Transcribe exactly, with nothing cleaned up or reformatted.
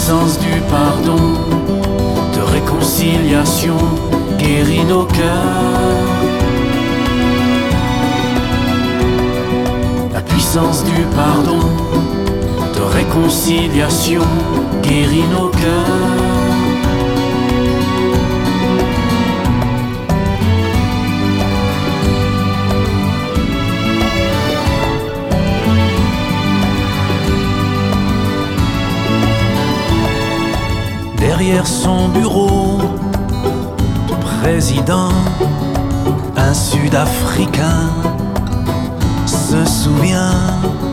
puissance du pardon, de réconciliation, guérit nos cœurs. La puissance du pardon, de réconciliation, guérit nos cœurs. Derrière son bureau de président, un Sud-Africain se souvient